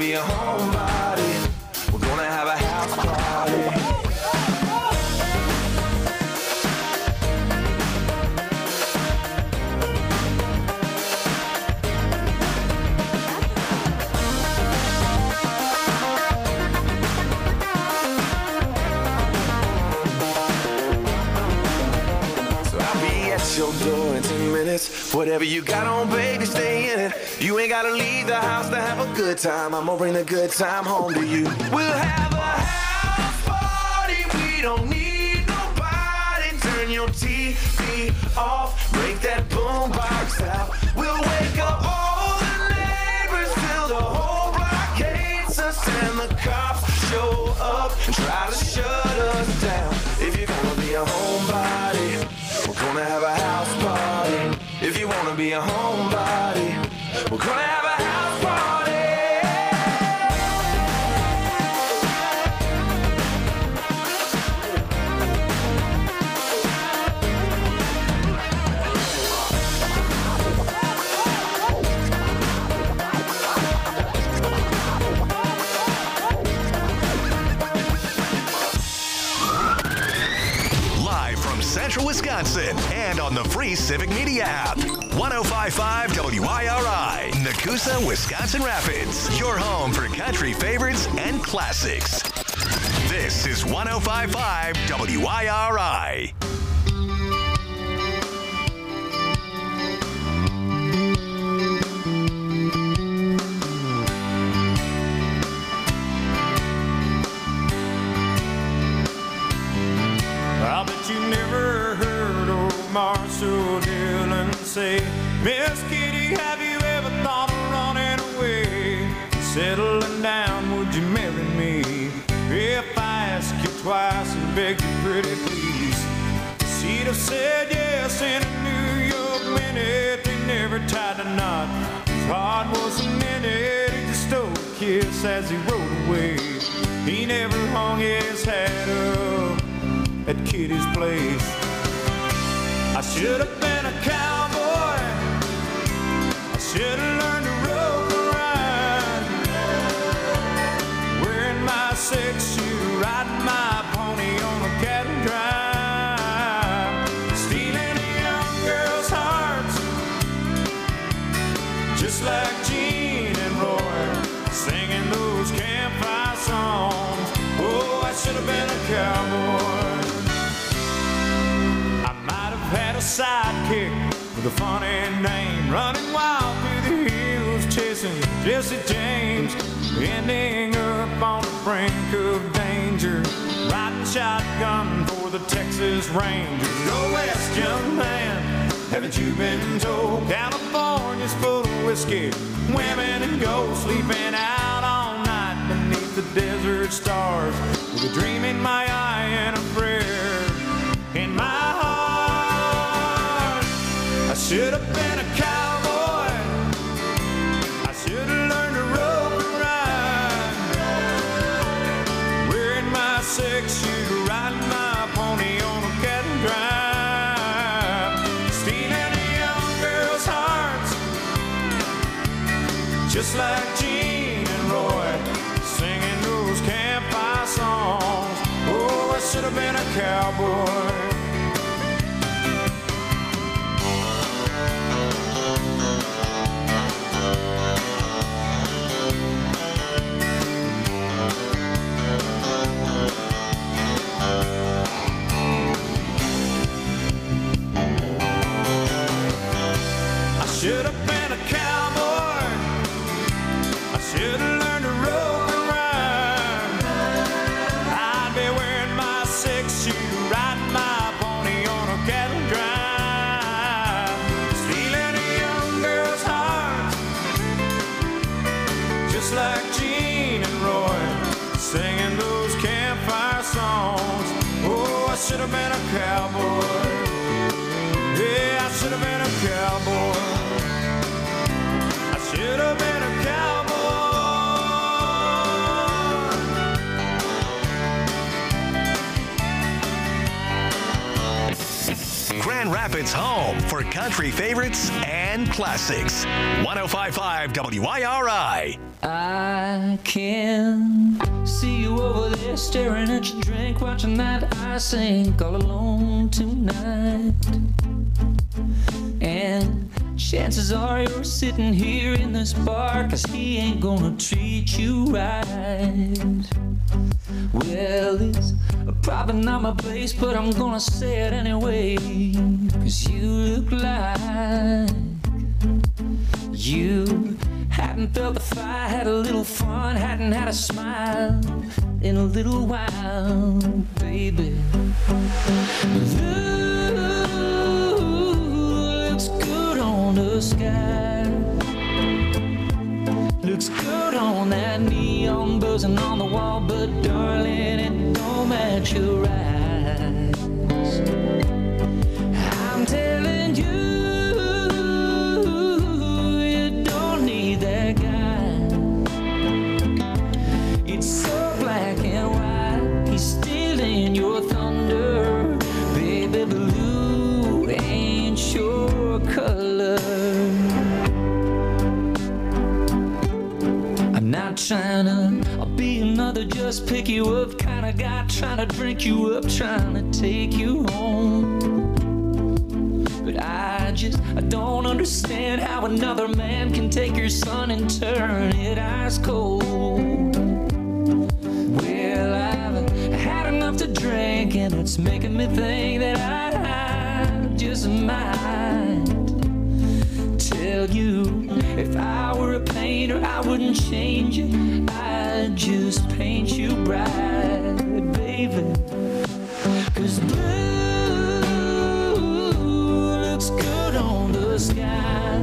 be a homebody. We're gonna have a house party. Your door in 10 minutes. Whatever you got on, baby, stay in it. You ain't gotta leave the house to have a good time. I'm gonna bring the good time home to you. We'll have a house party. We don't need nobody. Turn your TV off. Break that boombox out. We'll wake up all the neighbors till the whole block hates us and the cops show up and try to shut us down. If you're gonna be a homebody, we're gonna have a house party. If you wanna be a homebody, we're gonna have a house party. Central Wisconsin and on the free Civic Media app. 105.5 WIRI, Nakusa, Wisconsin Rapids. Your home for country favorites and classics. This is 105.5 WIRI. I bet you never heard old Marshall Dillon say, Miss Kitty, have you ever thought of running away? Settling down, would you marry me? If I ask you twice and beg you pretty please, she'd have said yes in a New York minute. They never tied a knot. His heart was a minute. He just stole a kiss as he rode away. He never hung his hat up at Kitty's place. I should have been a cowboy. I should have learned to rope and ride, wearing my 6-shoe, riding my pony on a cattle drive, stealing a young girl's hearts, just like Gene and Roy, singing those campfire songs. Oh, I should have been a cowboy. Had a sidekick with a funny name, running wild through the hills, chasing Jesse James, ending up on the brink of danger, riding shotgun for the Texas Rangers. Go west, young man, haven't you been told? California's full of whiskey, women and gold, sleeping out all night beneath the desert stars, with a dream in my eye and a prayer in my heart. I should have been a cowboy. I should have learned to rope and ride, wearing my 6-shoe, riding my pony on a cattle drive, stealing a young girl's hearts, just like Gene and Roy, singing those campfire songs. Oh, I should have been a cowboy. Should have been a cowboy. I should have learned to rope and ride. I'd be wearing my 6-shoe, riding my pony on a cattle drive, stealing a young girl's heart, just like Gene and Roy, singing those campfire songs. Oh, I should have been a cowboy. Yeah, I should have been a cowboy. Should have been a cowboy. Grand Rapids' home for country favorites and classics. 105.5 WIRI. I can see you over there staring at your drink, watching that I sink all alone tonight. And chances are you're sitting here in this bar, 'cause he ain't gonna treat you right. Well, it's probably not my place, but I'm gonna say it anyway, 'cause you look like you hadn't felt the fire, had a little fun, hadn't had a smile in a little while, baby. Looks good on the sky, looks good on that neon buzzing on the wall, but darling, it don't match your eyes. I'm telling you, your thunder, baby, blue ain't your color. I'm not trying to be another just pick you up kind of guy, trying to drink you up, trying to take you home. But I don't understand how another man can take your sun and turn it ice cold. Well, I've had enough to drink, and it's making me think that I just might tell you, if I were a painter, I wouldn't change it, I'd just paint you bright, baby. 'Cause blue looks good on the sky,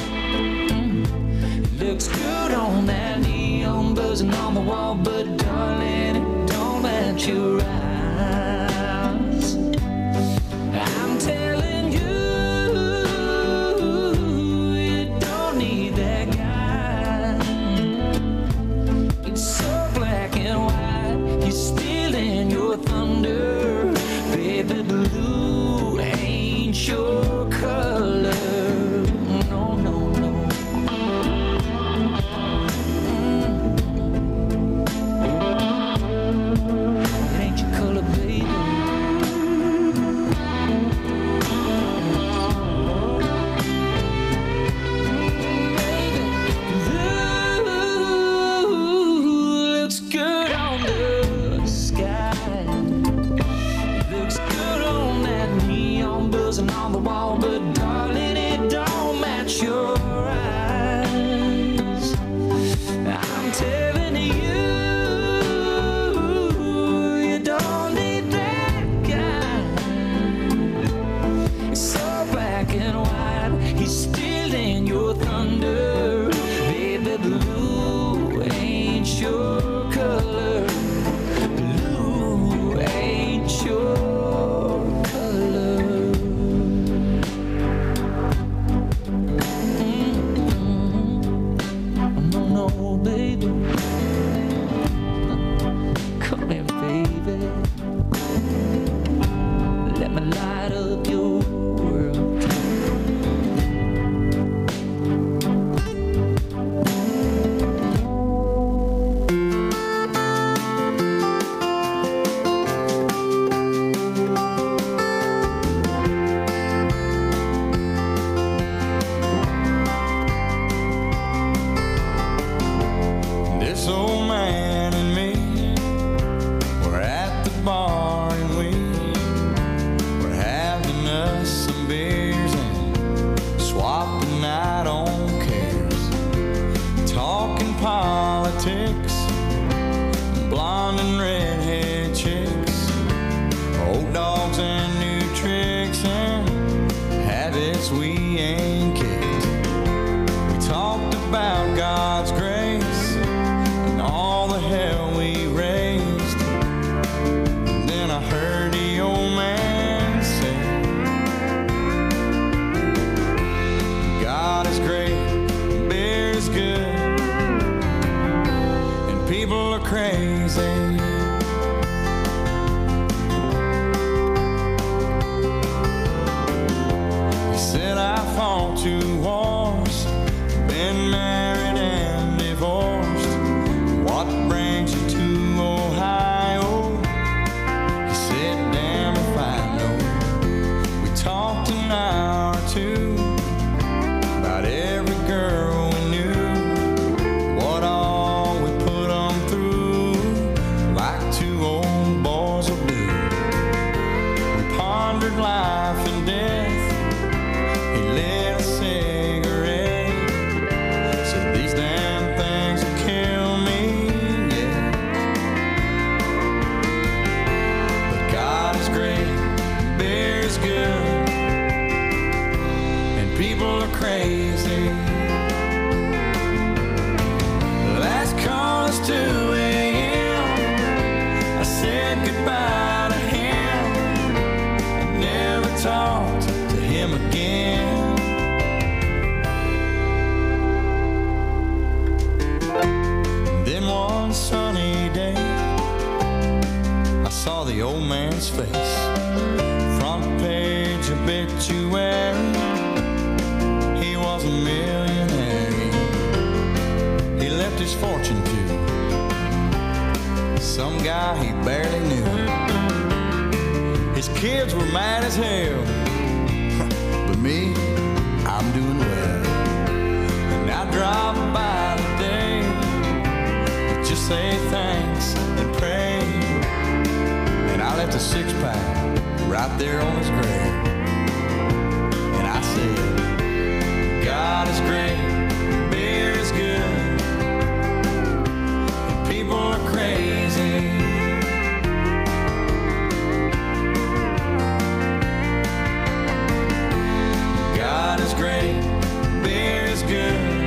looks good on that neon buzzing on the wall, but darling, it don't match your eyes. I'm telling you, you don't need that guy. It's so black and white, you're stealing your thunder, baby, blue ain't your color. No, no, no. On the wall, but darling, it don't match your eyes. I'm telling you, you don't need that guy. It's so black and white, he's stealing your thunder, baby, blue ain't your color, blue ain't your color. Baby, come here, baby. Let me light up your world. This old man and me were at the bar, and we were having us some beers and swapping night on cares, talking politics, blonde and redhead chicks, old dogs and new tricks, and habits we ain't kicked. We talked about God's grace, all the hell we raised. And then I heard the old man say, God is great, beer is good, and people are crazy. He said I fought 2 wars, been married and divorced, his face. Front page obituary, he was a millionaire. He left his fortune to some guy he barely knew. His kids were mad as hell, but me, I'm doing well. And I drive by today to just say thanks and pray. And I left a 6-pack right there on his grave. And I said, God is great, beer is good, and people are crazy. God is great, beer is good,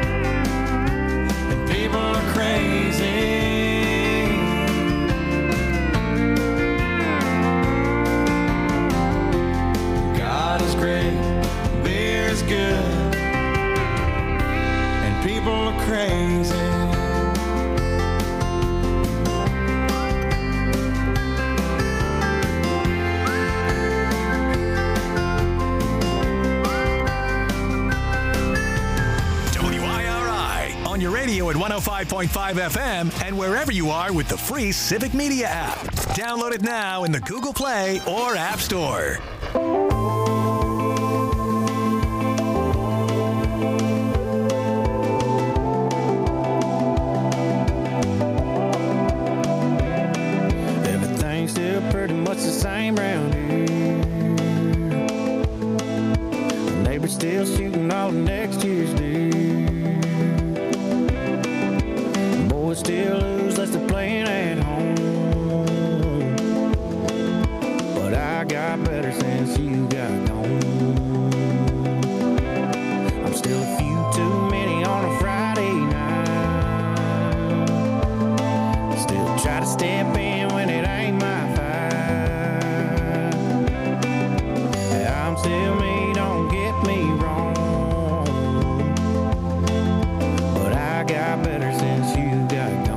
and people are crazy. God is great, beer is good, and people are crazy. On your radio at 105.5 FM and wherever you are with the free Civic Media app. Download it now in the Google Play or App Store. Everything's still pretty much the same around here. The neighbor's still shooting all the next year's deer. Still lose unless they're playing at home. But I got better since you got gone. I'm still a few too many on a Friday night. Still try to step in when it ain't my fight. I'm still me, don't get me wrong. But I got better since you got gone.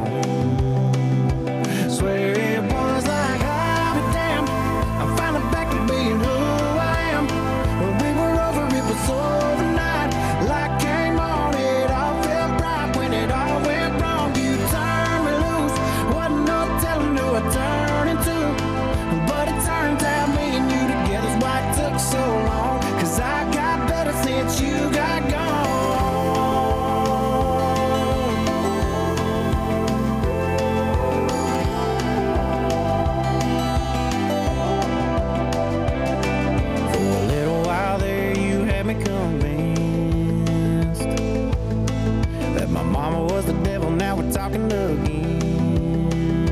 Swear it was like, I'll be damned, I'm finally back to being who I am. When we were over, it was overnight. Light came on, it all felt right. When it all went wrong, you turned me loose. Wasn't no telling who I turned into. But it turns out me and you together's why it took so long. 'Cause I got better since you got gone. Talking again.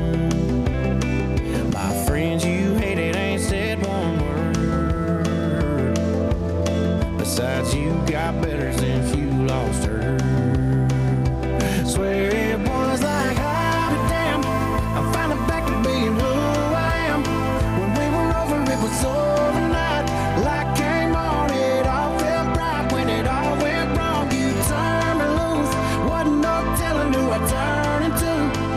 My friends you hated ain't said one word. Besides, you got better since you lost her. Swear it was like, I'll be damned, I'm finally back to being who I am. When we were over, it was overnight. Light came on, it all felt right. When it all went wrong, you turned me loose. Wasn't no telling who I turned into.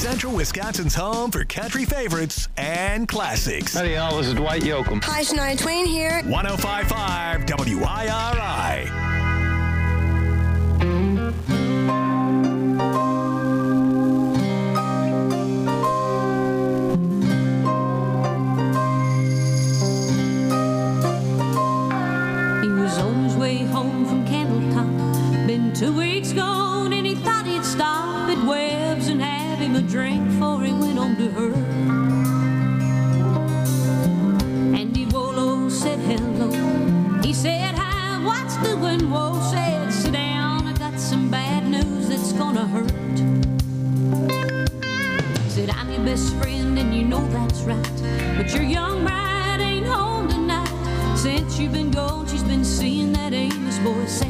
Central Wisconsin's home for country favorites and classics. Howdy, y'all. This is Dwight Yoakam. Hi, Shania Twain here. 105.5 WIRI. He was on his way home from Candletop. Been 2 weeks gone and he thought he'd stop at Webb's and have him a drink before he went on to her. Andy Wolo said hello. He said hi, what's doing? Whoa, said sit down, I got some bad news that's gonna hurt. Said I'm your best friend and you know that's right, but your young bride ain't home tonight. Since you've been gone, she's been seeing that Amos boy Seth.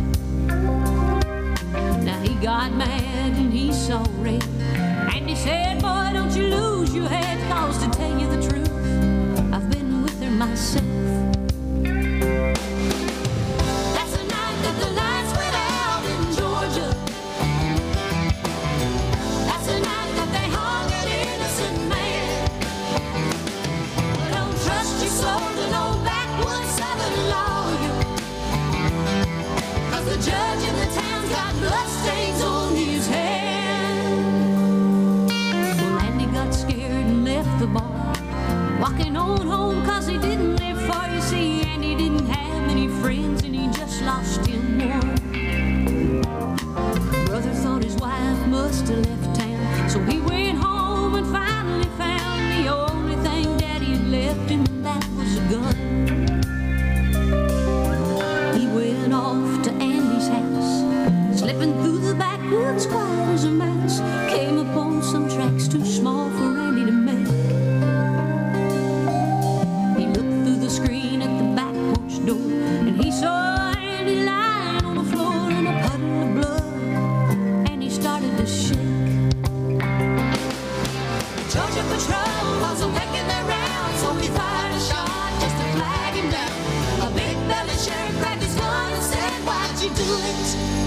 Now he got mad and he saw red, and he said, boy, don't you lose your head, cause to tell you the truth, I've been with her myself. That's the night that the lights went out in Georgia. That's the night that they hung an innocent man. But don't trust your soul to no backwoods southern lawyer, cause the judge in the town's got bloodstains on his hand. Well, Andy got scared and left the bar, walking on home cause he didn't live far. You see, Andy didn't have many friends and he just lost him one. Brother thought his wife must have left town, so he went home and finally found the only thing Daddy had left him, and that was a gun. He went off to Andy's house, slipping through the backwoods quiet as a mouse. Came upon some tracks too small for Andy to make. He looked through the screen at the back porch door, and he saw Andy lying on the floor in a puddle of blood, and he started to shake. Georgia Patrol wasn't making their round, so he fired a shot just to flag him down. A big belly sheriff grabbed his gun and said, why'd you do it?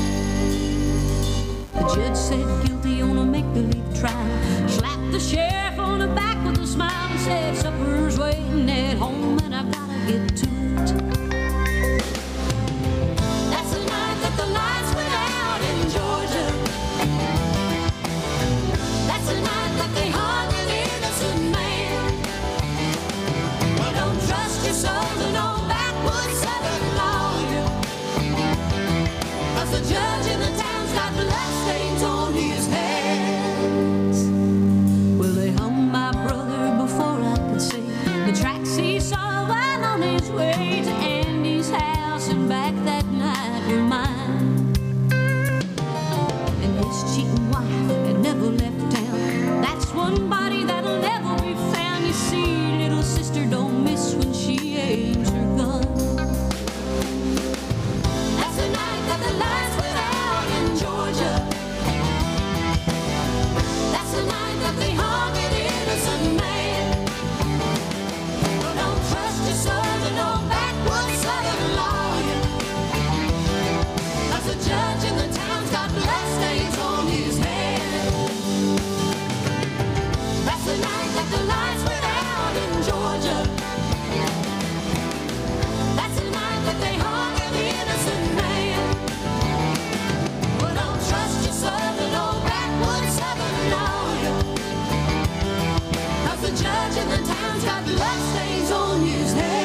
The judge said guilty on a make-believe trial, slapped the sheriff on the back with a smile and said, supper's waiting at home and I gotta get to it. That's the night that the lights went out in Georgia. That's the night that they hung an innocent man. Well, don't trust your soul to no backwoods southern lawyer, cause the judge in the town's got bloodstains on his hands. Well, they hung my brother before I could see the tracks he saw while on his way to Andy's house, and back that night were mine. And his cheating wife had never left town. That's one body that'll never be found. You see, little sister don't miss when she aims her gun. That's the night that the lights went out in Georgia. That's the night that they hung an innocent man. Well, don't trust your soul to no backwoods southern lawyer, cause the judge in the town's got bloodstains on his hands. That's the night that the lights went out in Georgia. That's the night that they hung an innocent man. Well, don't trust your soul to no backwoods southern lawyer, cause the judge in the town's got bloodstains on his hands.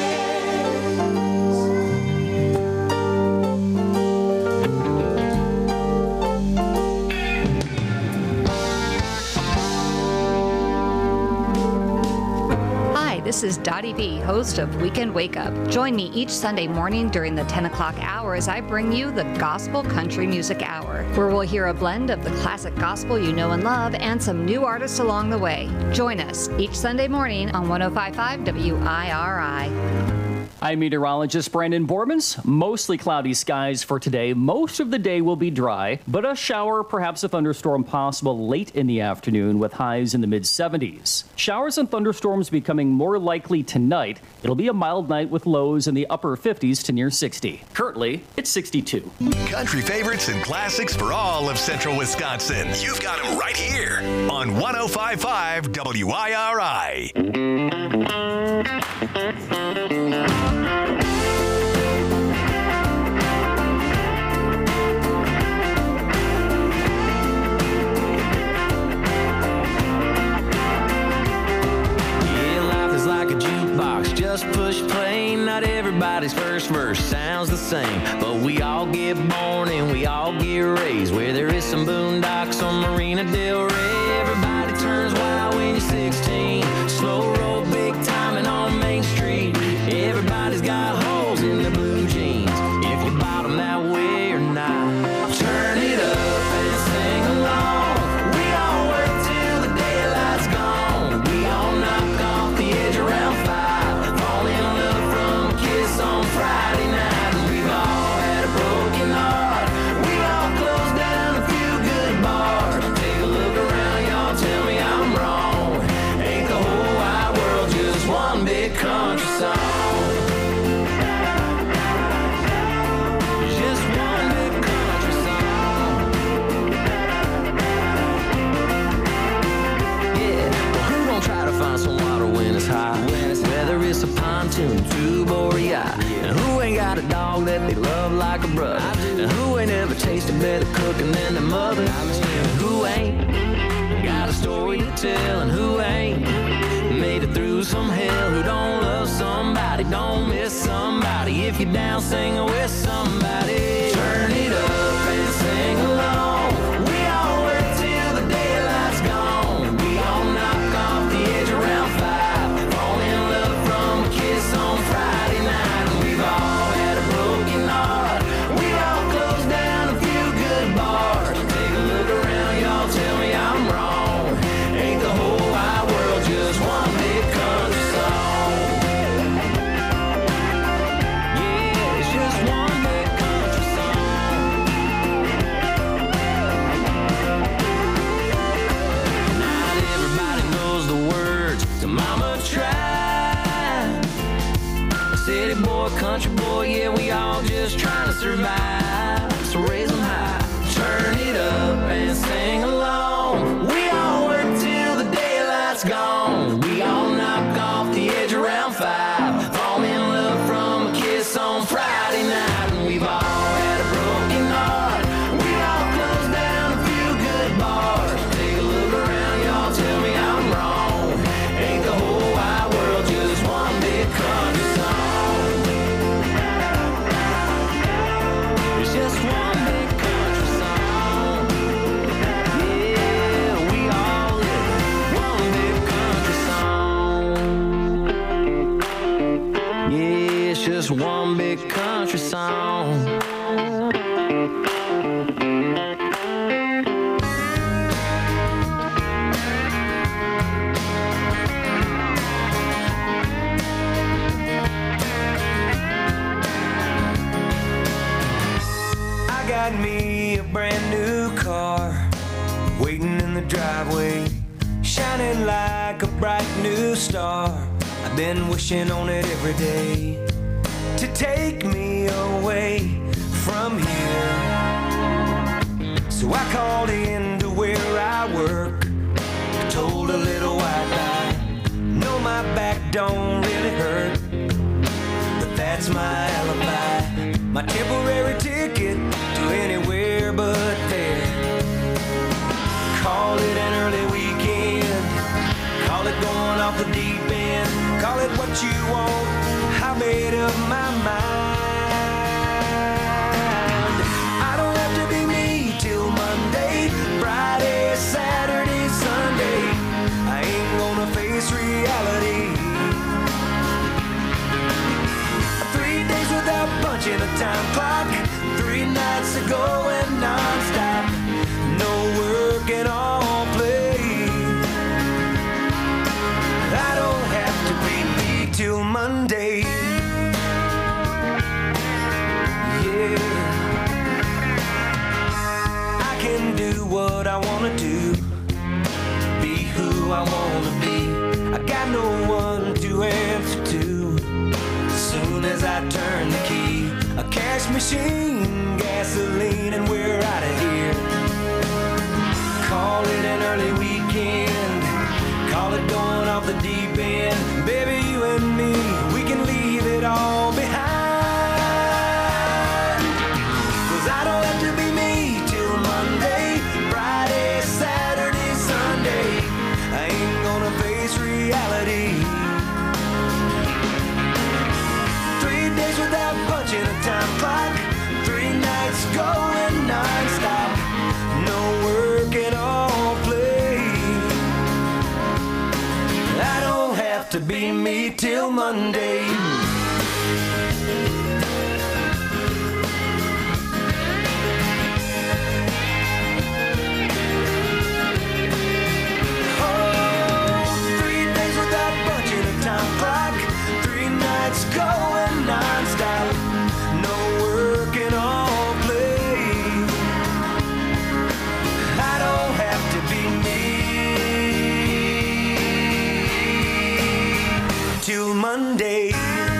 Hi, this is Dottie B, host of Weekend Wake Up. Join me each Sunday morning during the 10 o'clock hour as I bring you the Gospel Country Music Hour, where we'll hear a blend of the classic gospel you know and love and some new artists along the way. Join us each Sunday morning on 105.5 WIRI. I'm meteorologist Brandon Bormans. Mostly cloudy skies for today. Most of the day will be dry, but a shower, perhaps a thunderstorm possible late in the afternoon with highs in the mid-70s. Showers and thunderstorms becoming more likely tonight. It'll be a mild night with lows in the upper 50s to near 60. Currently, it's 62. Country favorites and classics for all of central Wisconsin. You've got them right here on 105.5 WIRI. Like a jukebox, just push play. Not everybody's first verse sounds the same, but we all get born and we all get raised where there is some boondocks on Marina Del Rey. Everybody turns wild when you're 16. Slow roll, big timing on Main Street. Everybody's got holes in their blue jeans. If you bottom that way or not, turn it up and sing along. We all work till the daylight's gone. We all knock off the edge around 5. Fall in love from a kiss on Friday night. And we've all had a broken heart. We've all closed down a few good bars. Take a look around, y'all, tell me I'm wrong. Ain't the whole wide world just one big country song? Just one big country song. Yeah, well, who gon' try to find some water when it's hot? Whether it's a pontoon, tube, or a yacht. And who ain't got a dog that they love like a brother? And who ain't ever tasted better cooking than their mother? And who ain't got a story to tell? And who ain't made it through some hell? Who don't love somebody, don't miss somebody? If you're down singing with somebody, turn it up and sing along. We all work till the daylight's gone. We all knock off the edge around 5. Fall in love from a kiss on Friday night. And we've all had a broken heart. We all closed down a few good bars. Take a look around, y'all, tell me I'm wrong. Ain't the whole wide world just one big country song? Yeah, it's just one big country song. Not everybody knows the words to Mama Tried. City boy, country boy, yeah, we all just trying to survive. So raise them high, turn it up and sing along. We all work till the daylight's gone. We all knock off the edge around 5. Fall in love from a kiss on Friday night. And we've all had a broken heart. We all closed down a few good bars. Take a look around, y'all, tell me I'm wrong. Ain't the whole wide world just one big country song? It's just one big country song. Yeah, we all live one big country song. Yeah, it's just one big country song. I got me a brand new car waiting in the driveway, shining like a bright new star. I've been wishing on it every day to take me away from here. So I called in to where I work. I told a little white lie. No, my back don't really hurt, but that's my alibi. My temporary ticket to anywhere but there. Call it an early weekend, call it going off the deep end, call it what you want, I made up my mind. I don't have to be me till Monday, Friday, Saturday, Sunday. I ain't gonna face reality. 3 days without punching a time clock, 3 nights ago and non-stop. No work and all play. I don't have to be me till Monday. the deep end. Baby, you and me, we can leave it all behind. 'Cause I don't have to be me till Monday, Friday, Saturday, Sunday. I ain't gonna face reality. 3 days without punching a time clock, 3 nights going non-stop. No work and all play. I don't have to be me till Monday. Going non-stop, no work and all play. I don't have to be me till Monday.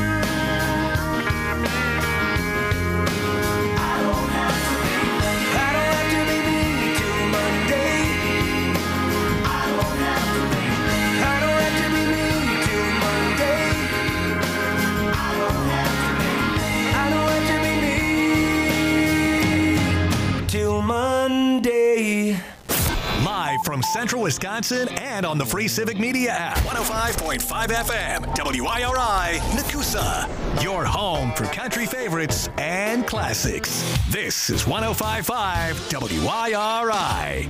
I don't have to be me. I don't have to be me till Monday. I don't have to be me. I don't have to be me till Monday. Till Monday. Live from Central Wisconsin and on the free Civic Media app. 105.5 FM, WIRI, Nakusa. Your home for country favorites and classics. This is 105.5 WIRI.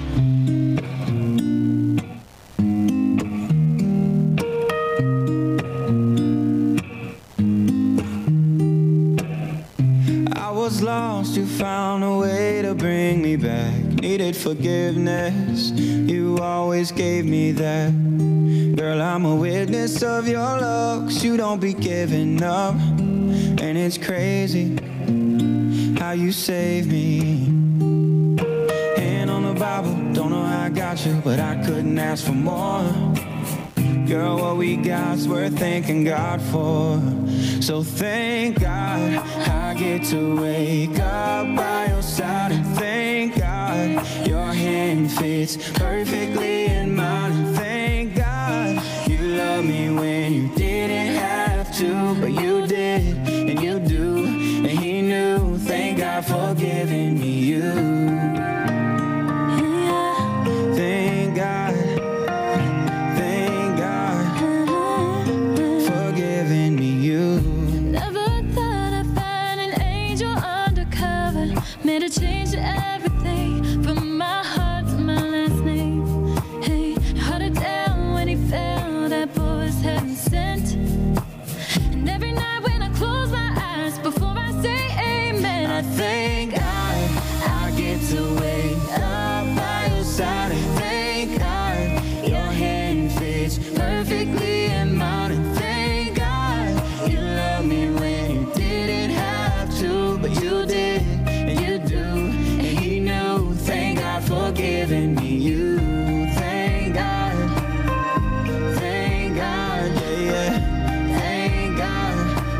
I was lost, you found a way to bring me back. Needed forgiveness, you always gave me that. Girl, I'm a witness of your love, 'cause you don't be giving up. And it's crazy how you saved me. Hand on the Bible, don't know how I got you, but I couldn't ask for more. Girl, what we got's worth thanking God for. So thank God I get to wake up by your side. And thank God your hand fits perfectly in mine. And thank God you love me when you didn't have to, but you did and you do, and he knew. Thank God for giving me you. Thank God. Made a change to everything, from my heart to my last name. Hey, held it down when he fell, that boy was heaven sent. And every night when I close my eyes, before I say amen, I thank God I get to wake up by your side. And thank God your hand fits perfectly in mine. And thank God you love me when you didn't have to, but you did. For giving me you. Thank God, yeah, yeah. Thank God.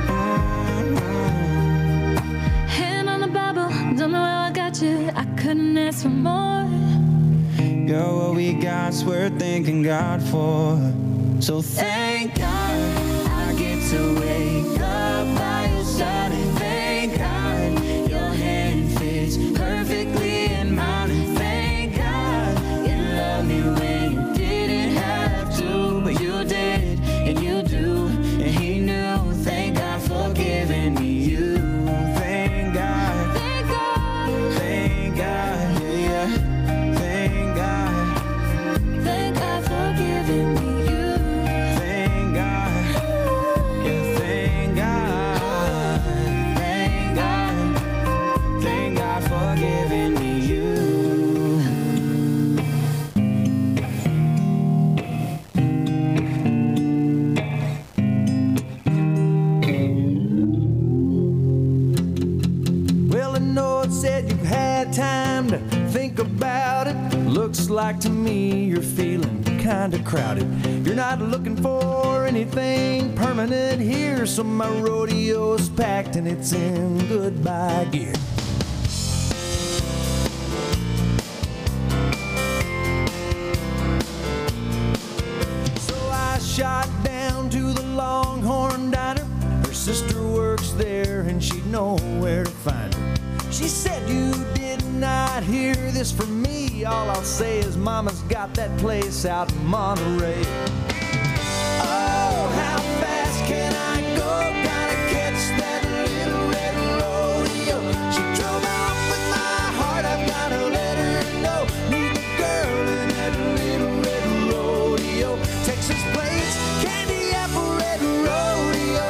Hand on the Bible, don't know how I got you, I couldn't ask for more. Girl, what we got's worth thanking God for. So thank God I get to wake up by your side. And thank God your hand fits perfectly in mine. Me when you didn't have to, but you did and you do, and he knew. Thank God for giving me you. Thank God, thank God, thank God, yeah, yeah. Thank God, thank God for giving me you. Thank God, yeah, thank God, thank God, thank God for giving me you. Said you've had time to think about it. Looks like to me you're feeling kinda crowded. You're not looking for anything permanent here, so my rodeo's packed and it's in goodbye gear. So I shot and she'd know where to find her. She said, you did not hear this from me. All I'll say is Mama's got that place out in Monterey. Oh, how fast can I go? Gotta catch that little red rodeo. She drove off with my heart, I've gotta let her know. Meet the girl in that little red rodeo. Texas plains, candy apple red rodeo.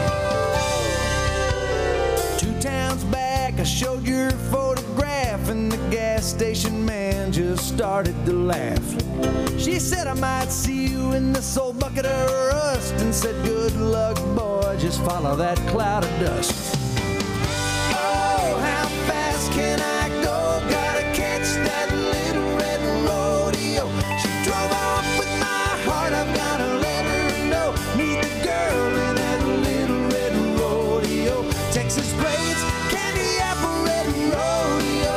2 towns back, I showed your photograph, and the gas station man just started to laugh. She said, I might see you in this old bucket of rust, and said, good luck, boy, just follow that cloud of dust. Oh, how fast can I go? Gotta catch that little red rodeo. She drove off with my heart, I've gotta let her know. Meet the girl in that little red rodeo. Texas plains, candy apple red rodeo.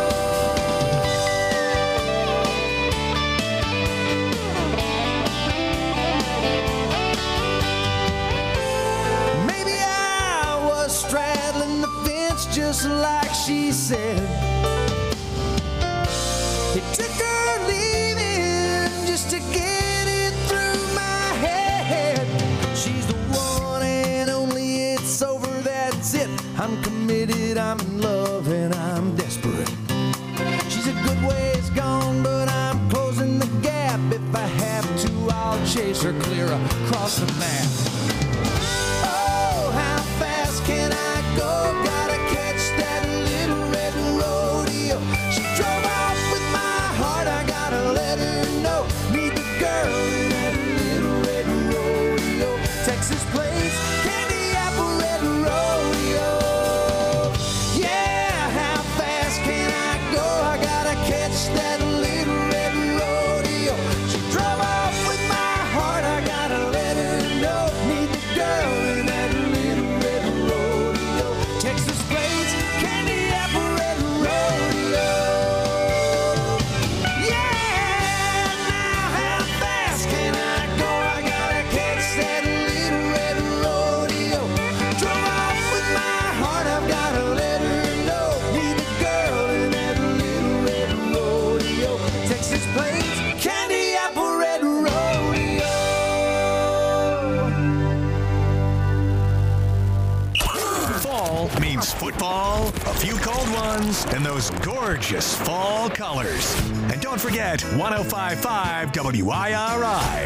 Maybe I was straddling the fence just like she said. It took her leaving just to get it through my head. She's the one and only, it's over, that's it. I'm committed, I'm in love, and I'm desperate. She's a good ways gone, but I'm closing the gap. If I have to, I'll chase her clear across the map. Oh, how fast can I go? Gotta catch that little red rodeo. She drove off with my heart, I gotta let her know. Meet the girl in that little red rodeo. Texas plains, candy apple red rodeo. Yeah, how fast can I go? I gotta catch that little red rodeo. She drove off with my heart, I gotta let her know. Meet the girl in that little red rodeo. Texas plains, candy apple red rodeo. Yeah, now how fast can I go? I gotta catch that little red rodeo. Drove off with my heart, I've gotta let her know. Meet the girl in that little red rodeo. Texas plains, candy apple red rodeo. Fall means football, a few cold ones, and those gorgeous fall colors. And don't forget 105.5 WIRI.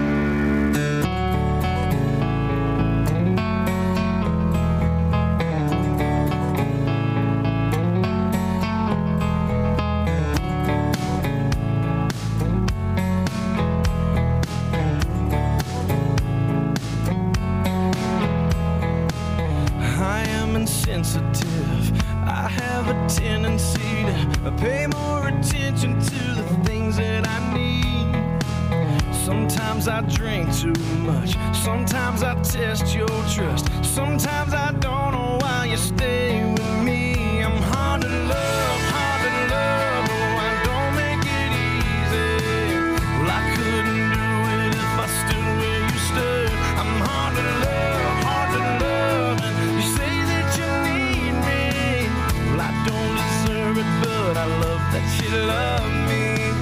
I am insensitive. I have a tendency to pay more attention to the things that I need. Sometimes I drink too much. Sometimes I test your trust. Sometimes I don't know why you stay with me. I'm hard to love, hard to love. Oh, I don't make it easy. Well, I couldn't do it if I stood where you stood. I'm hard to love, hard to love. And you say that you need me. Well, I don't deserve it, but I love that you love me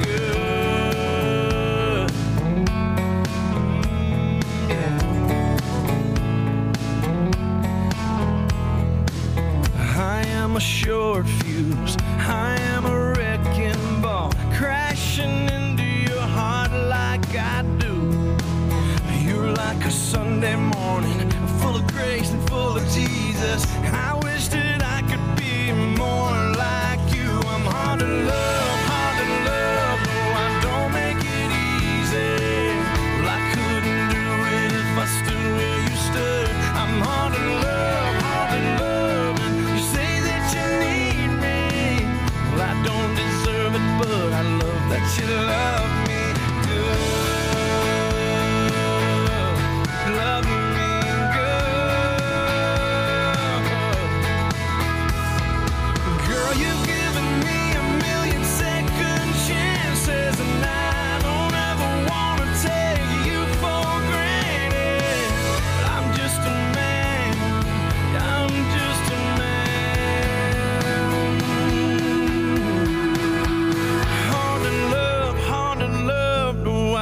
good. Yeah. I am a short fuse. I am a wrecking ball, crashing into your heart like I do. You're like a Sunday morning, full of grace and full of Jesus. I wish that I could be more like you. I'm hard to love, hard to love. No, I don't make it easy. Well, I couldn't do it if I stood where you stood. I'm hard to love, hard to love. And you say that you need me. Well, I don't deserve it, but I love that you love me good. Love me good.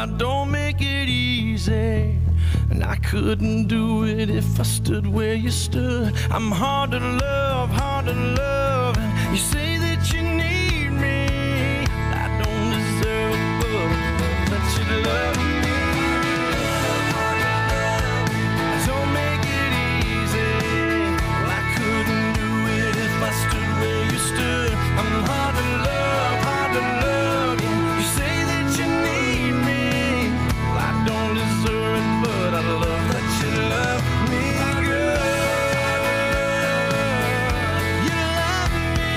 I don't make it easy. And I couldn't do it if I stood where you stood. I'm hard to love, and you say that you need me. I don't deserve it, but you love me. Don't make it easy. Well, I couldn't do it if I stood where you stood. I'm hard to love, and you say that you need me. Well, I don't deserve it, but I love that you love me, girl. You love me,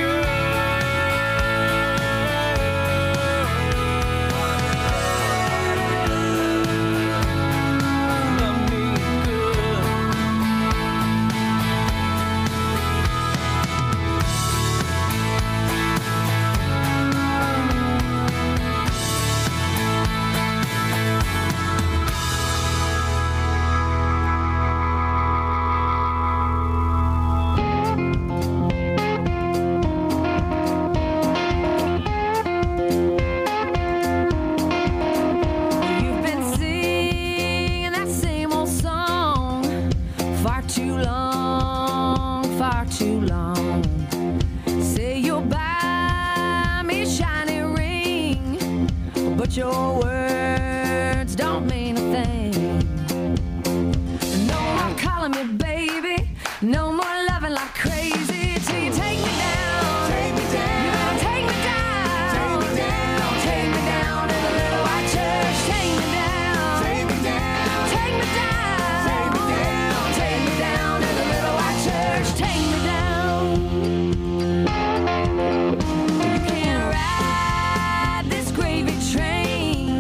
You've been singing that same old song far too long, far too long. Say you'll buy me a shiny ring, but your words don't mean a thing. No more calling me baby, no more loving like crazy till you take me down. Take me down. You better take me down. Take me down. Take me down to the little white church. Take me down. Take me down. Take me down. Take me down. Take me down to the little white church. Take me down. You can't ride this gravy train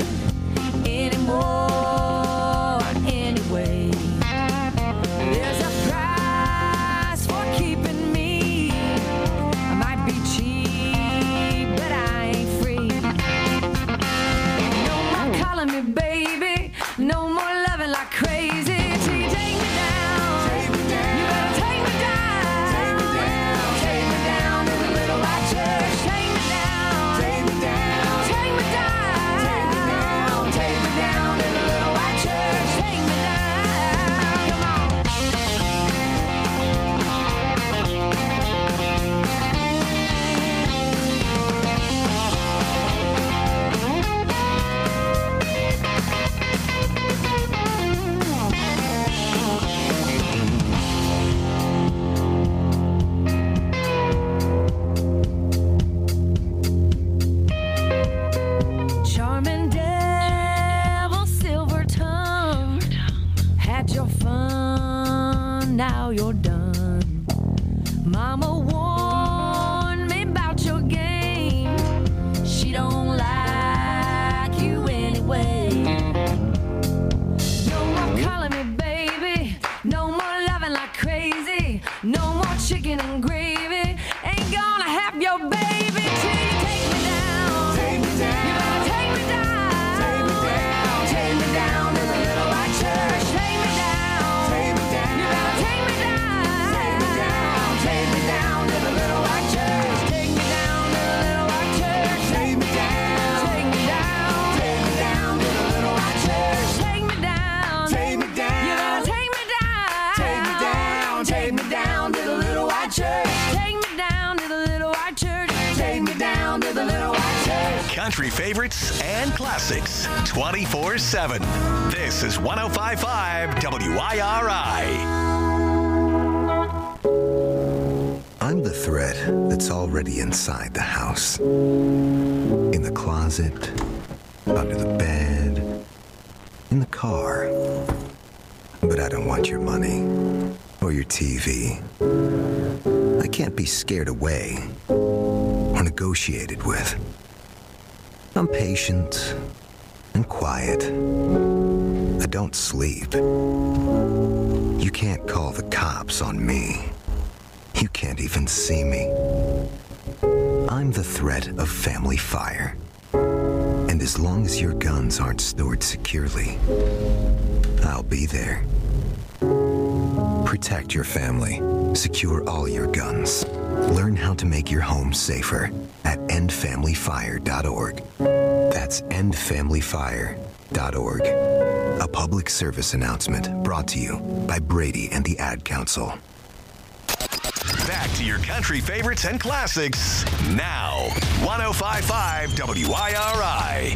anymore anyway. There's a price for keeping me. I might be cheap, but I ain't free. No more calling me baby, no more loving like crazy till you take me down. Take me down. You better take me down. Take me down. Take me down to the little white church. Take me down. Take me down. Take me down. Take me down. Take me down to the little white church. Take me down. Come on. Charming devil, silver tongue, had your fun, now you're done. Mama warned me about your game. She don't like you anyway. No more calling me baby, no more loving like crazy, no more chicken and gravy. Ain't gonna have your baby till you take me down. Take me down. You better take me down. Take me down. Take me down to the little white church. Take me down. Take me down. You better take me down. Take me down. Take me down to the little white church. Take me down to the little white church. Take me down. Take me down. Take me down to the little white church. Take me down. Take me down. You better take me down. Take me down. Take me down to the little white church. Take me down to the little white church. Take me down to the little white church. Country favorites and classics 24/7. This is 105.5 WIRI. I'm the thread that's already inside the house. In the closet, under the bed, in the car. But I don't want your money or your TV. I can't be scared away or negotiated with. I'm patient and quiet. I don't sleep. You can't call the cops on me. You can't even see me. I'm the threat of family fire. And as long as your guns aren't stored securely, I'll be there. Protect your family. Secure all your guns. Learn how to make your home safer at endfamilyfire.org. That's That's endfamilyfire.org. A public service announcement brought to you by Brady and the Ad Council. Back to your country favorites and classics now. 105.5 WIRI.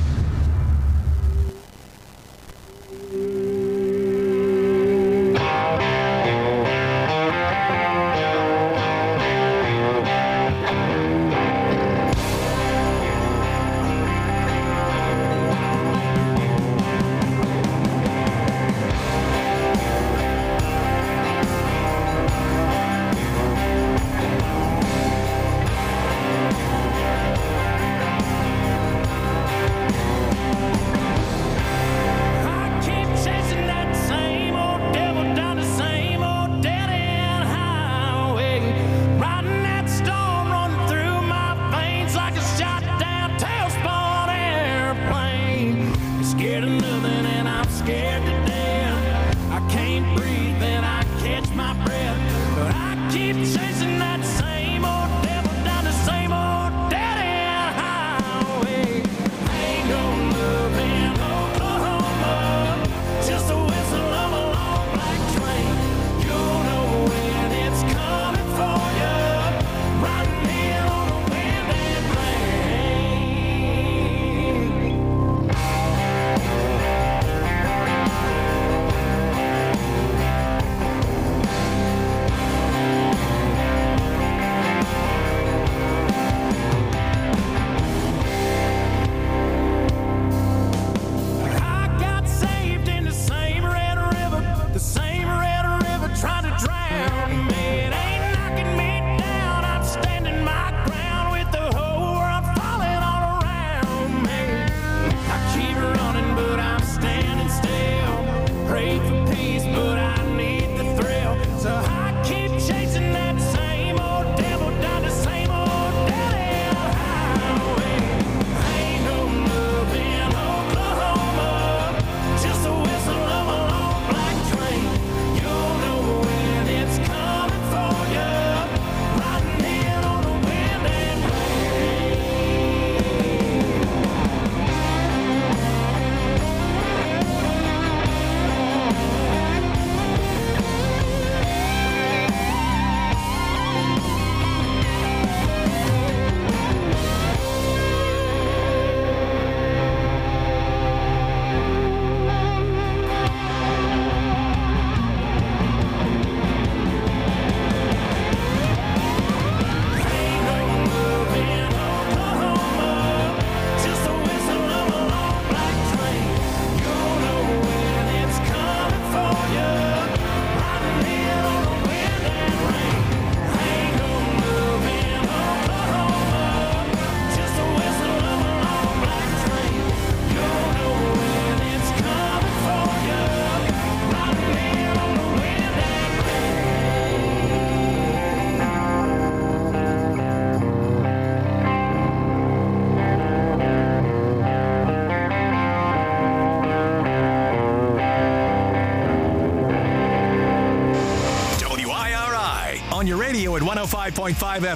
On your radio at 105.5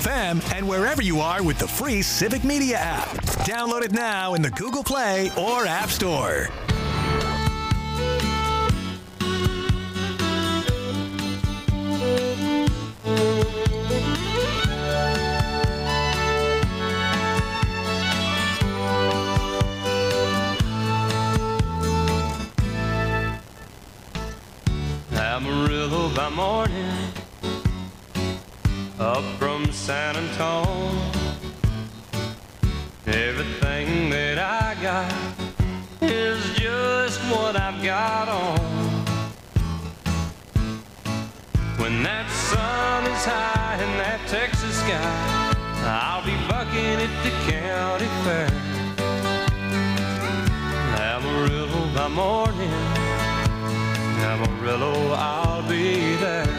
FM and wherever you are with the free Civic Media app. Download it now in the Google Play or App Store. Amarillo by morning, up from San Antonio. Everything that I got is just what I've got on. When that sun is high in that Texas sky, I'll be bucking at the county fair. Amarillo by morning, Amarillo, I'll be there.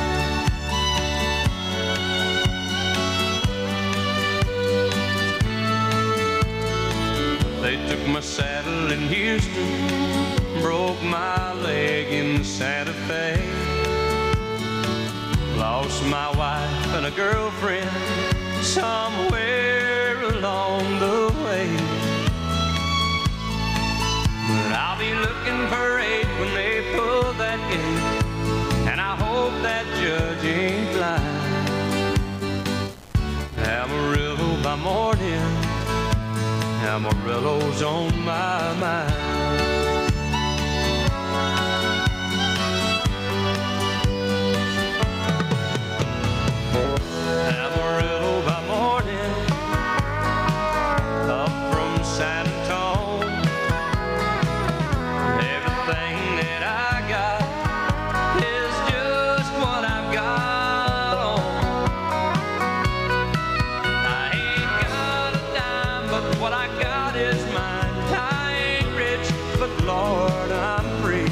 They took my saddle in Houston, broke my leg in Santa Fe. Lost my wife and a girlfriend somewhere along the way. looking parade when they pull that gate, and I hope that judge ain't blind. Amarillo by morning, Amarillo's on my mind. Amarillo by morning, up from San Antonio. Everything that I got is just what I've got on. I ain't got a dime, but what I got is mine. I ain't rich, but Lord, I'm free.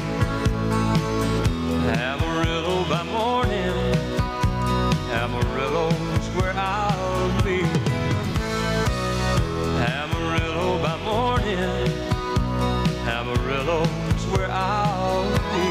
Amarillo by morning, Amarillo's where I'll be. Amarillo by morning, Amarillo's where I'll be.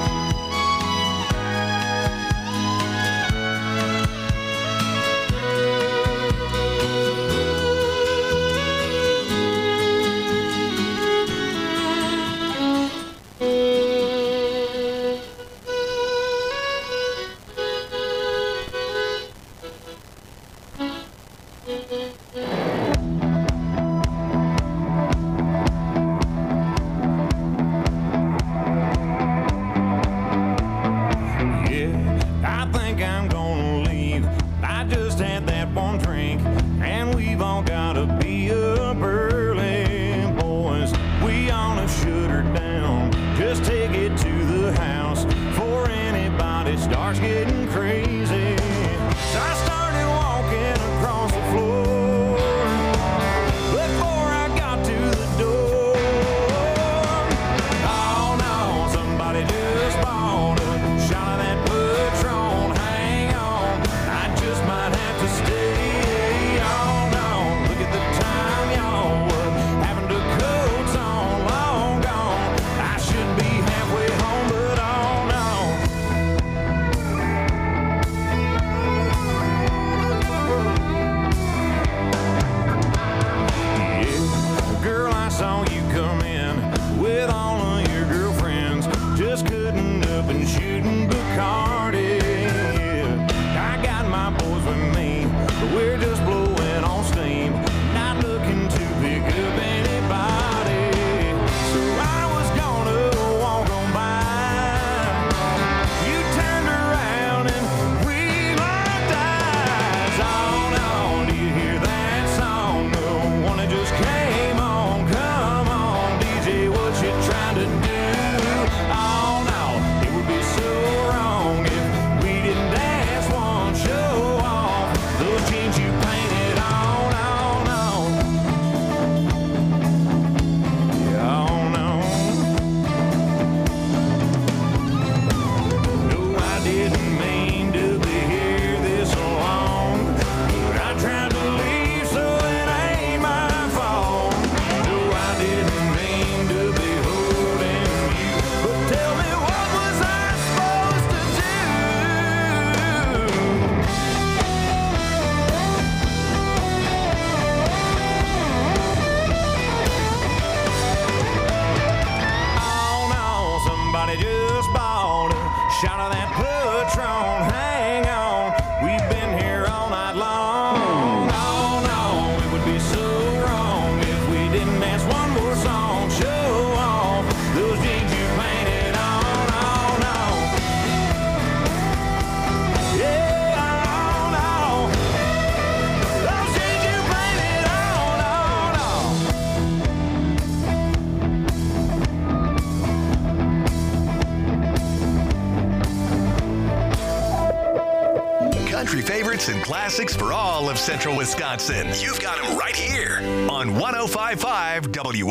Country favorites and classics for all of Central Wisconsin. You've got them right here on 105.5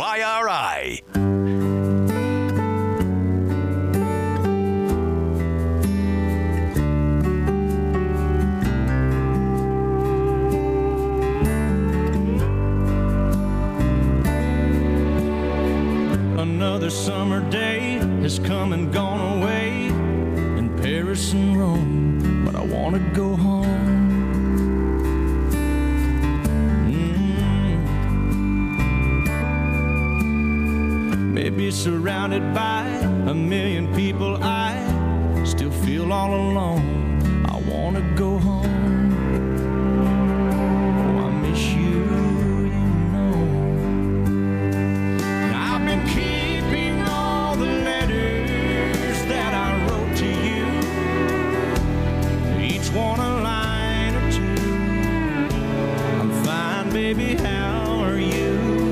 WIRI. Another summer day has come and gone away in Paris and Rome, but I want to go home. Maybe be surrounded by a million people. I still feel all alone. I wanna go home. Oh, I miss you, you know. I've been keeping all the letters that I wrote to you, each one a line or two. I'm fine, baby, how are you?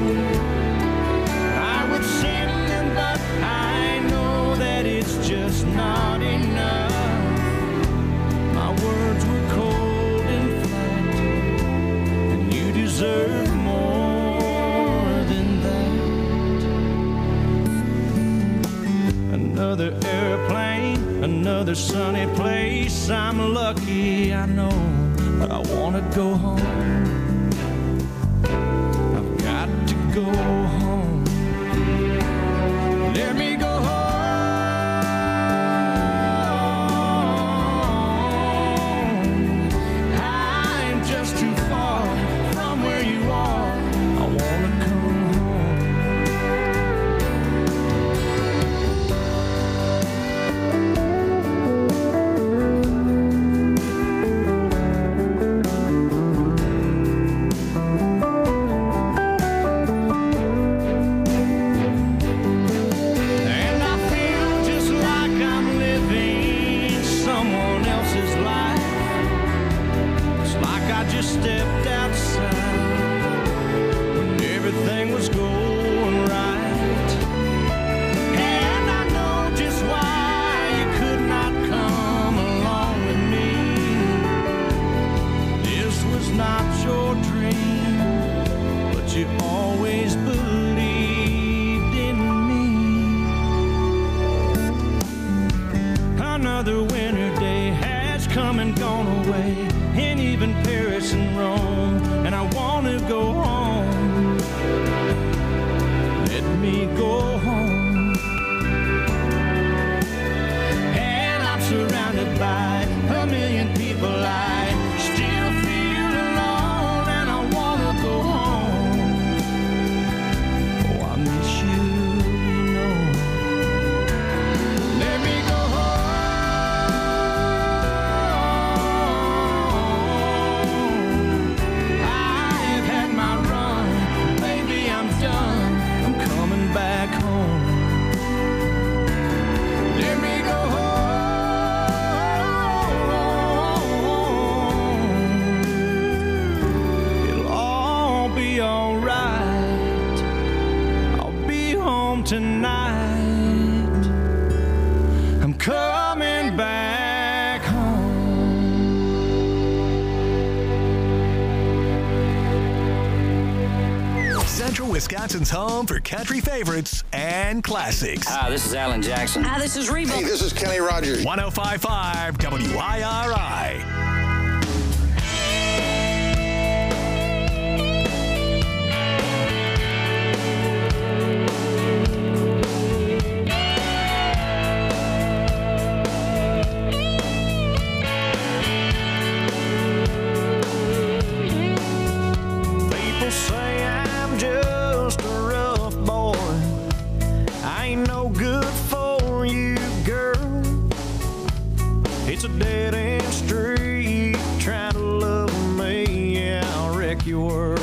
I would send them, but I know that it's just not enough. My words were cold and flat, and you deserve more than that. Another airplane, another sunny place. I'm lucky, I know, but I wanna go home. I've got to go home. Let me go home. I'm just too far from where you are. I wanna come home. And I feel just like I'm living someone else's life. It's like I just stepped outside when everything was going right. And I know just why you could not come along with me. This was not your dream, but you always believed in me. Another winter day has come and gone away, and even Paris and Rome, and I want to go home. Let me go home. And I'm surrounded by a million people. I still feel alone, and I want to go home. Oh, I miss you, you know. Let me go home. I've had my run, baby, I'm done. I'm coming back home. Let me go home. It'll all be alright. I'll be home tonight. I'm coming back home. Central Wisconsin's home for country favorites and classics. Hi, this is Alan Jackson. Hi, this is Reba. Hey, this is Kenny Rogers. 105.5 WIRI. People say I'm just a rough boy. I ain't no good for you, girl. It's a dead end street. Trying to love me, yeah, I'll wreck your world.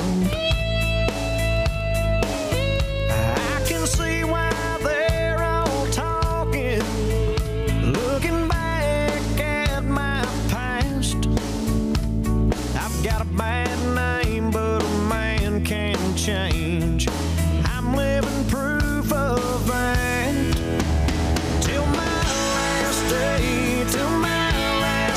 I can see why they're all talking, looking back at my past. I've got a bad name, but a man can change. I'm living proof of that. Till my last day, till my last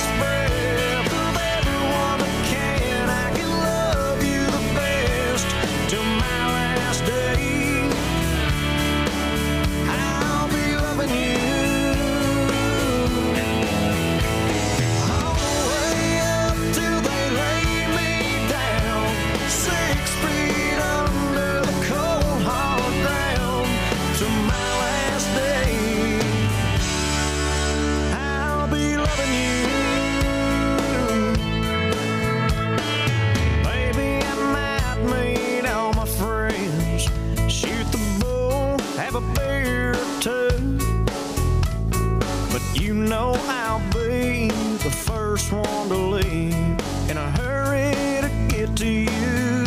too. But you know I'll be the first one to leave in a hurry to get to you.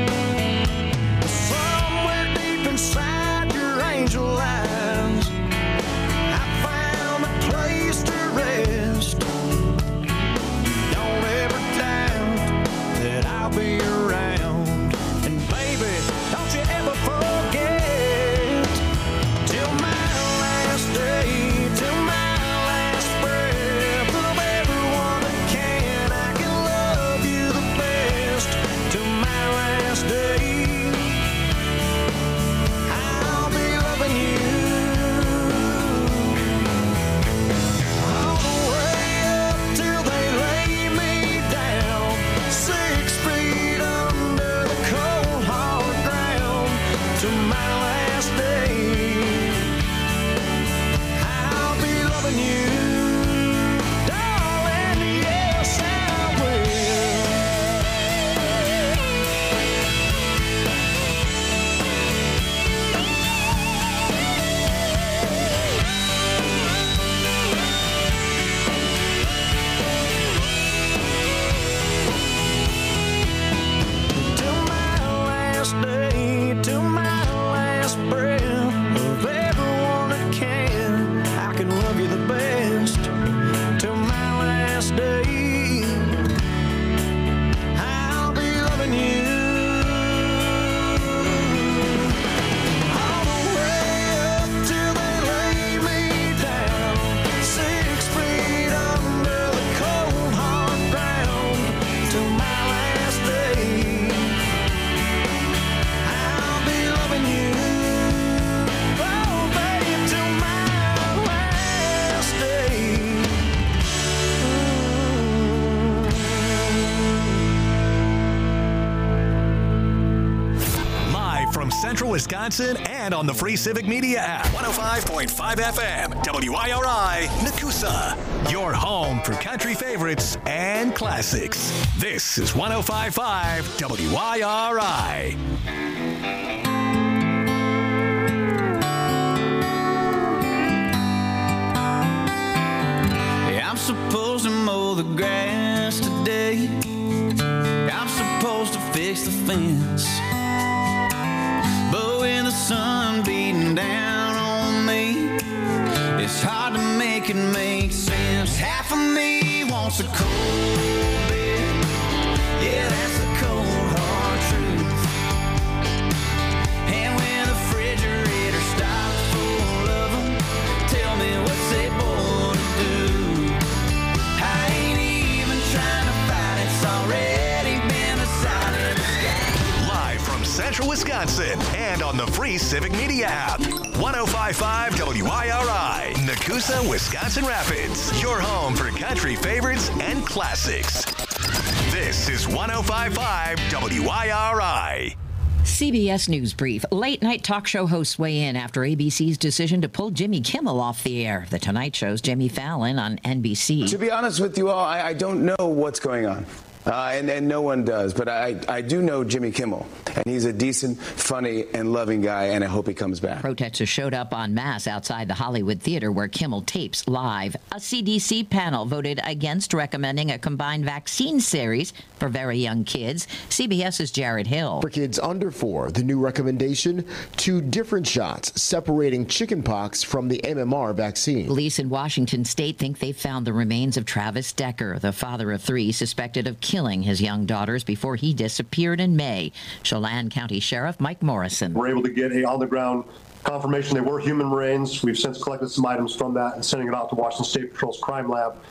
Somewhere deep inside your angel eyes, I found a place to rest. Don't ever doubt that I'll be around. And baby, don't you ever forget, till my last day, till my last breath of everyone that can, I can love you the best. Till my last day, I'll be loving you. All the way up till they lay me down, 6 feet under the cold hard ground. Till my last day, I'll be loving you, darling. Yes, I till my last day, till my last breath of everyone that can, I can love you the best. Till my last day, I'll be loving you. All the way up till they lay me down, 6 feet under the cold hard ground. Till my last day, I'll be loving you. Oh, baby, till my last day. Live from Central Wisconsin and on the free Civic Media app. 105.5 FM, WIRI, Nakusa. Your home for country favorites and classics. This is 105.5 WIRI. I'm supposed to mow the grass today. I'm supposed to fix the fence. But when the sun beating down on me, it's hard to make it make sense. Half of me wants a cold bed. Yeah, that's the cold hard truth. And when the refrigerator stops full of them, tell me what's they born to do. I ain't even trying to fight, it's already been decided. Live from Central Wisconsin and on the free Civic Media app. 105.5 WIRI, Nakusa, Wisconsin Rapids. Your home for country favorites and classics. This is 105.5 WIRI. CBS News Brief. Late night talk show hosts weigh in after ABC's decision to pull Jimmy Kimmel off the air. The Tonight Show's Jimmy Fallon on NBC. To be honest with you all, I don't know what's going on. And no one does. But I do know Jimmy Kimmel. And he's a decent, funny, and loving guy, and I hope he comes back. Protesters showed up en masse outside the Hollywood Theater where Kimmel tapes live. A CDC panel voted against recommending a combined vaccine series for very young kids. CBS's Jared Hill. For kids under 4, the new recommendation, 2 different shots separating chickenpox from the MMR vaccine. Police in Washington state think they found the remains of Travis Decker, the father of 3 suspected of killing his young daughters before he disappeared in May. Chelan County Sheriff Mike Morrison. We're able to get a on-the-ground confirmation they were human remains. We've since collected some items from that and sending it out to Washington State Patrol's crime lab